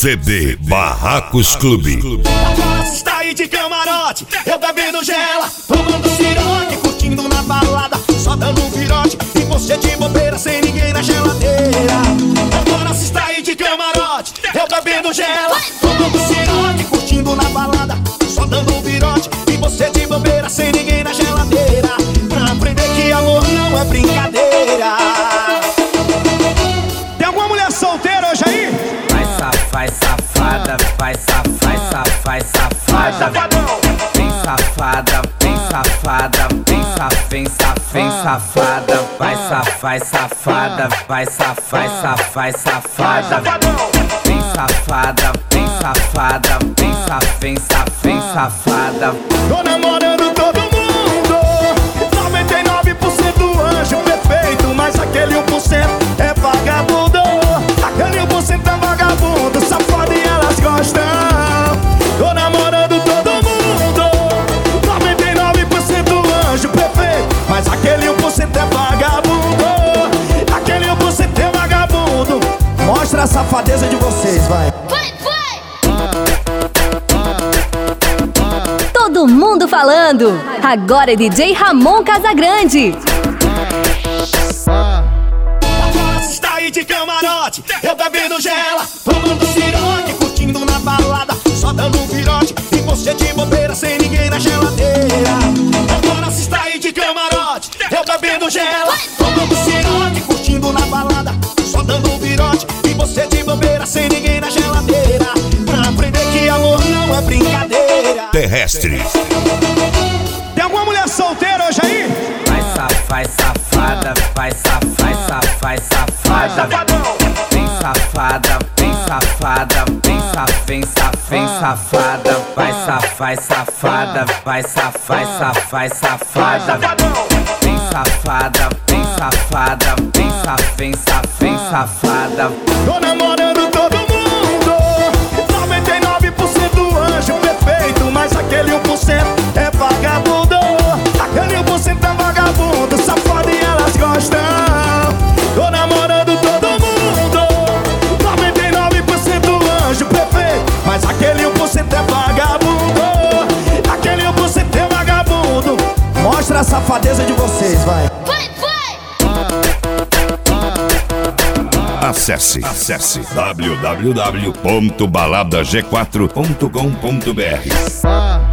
CD Barracos Clube. Agora se está aí de camarote, eu bebendo gela, tomando ciroque, curtindo na balada, só dando um virote, e você de bobeira sem ninguém na geladeira. Agora se está aí de camarote, eu bebendo gela, tomando ciroque, curtindo na balada, só dando um virote, e você de bobeira sem ninguém na geladeira. Pra aprender que amor não é brincadeira. Tem alguma mulher solteira hoje aí? Vai safada, vai safada. Vem safada, vem safada, vem safada. Vai safada, vai safada. Vem safada, vem safada, vem safada. Tô namorando todo mundo, 99% anjo perfeito, mas aquele 1% é vagabundo. Aquele 1% é vagabundo, safado e elas gostam. Tô namorando todo mundo, 99% anjo perfeito, mas aquele 1% é vagabundo. Aquele 1% é vagabundo. Mostra a safadeza de vocês, vai. Todo mundo falando. Agora é DJ Ramon Casagrande. Agora se está aí de camarote, eu bebendo gela, tomando ciroque, curtindo na balada, só dando um virote, e você de bobeira sem ninguém na geladeira. Agora se está aí de camarote, eu bebendo gela, tomando ciroque, curtindo na balada, só dando um virote, e você de bobeira sem ninguém na geladeira. Pra aprender que amor não é brincadeira. Terrestre. Tem alguma mulher solteira hoje aí? Vai safada, vai safada. Vem safada, vem safada, vem safada. Vai safada, vai safada. Vem safada, vem safada, vem safada. Tô namorando todo mundo, 99% anjo perfeito, mas aquele 1% é vagabundo. Aquele 1% é vagabundo, safado e elas gostam. Tô namorando todo mundo, 99% anjo perfeito, mas aquele 1% é vagabundo. Aquele 1% é vagabundo. Mostra a safadeza de vocês, vai. Acesse www.baladag4.com.br.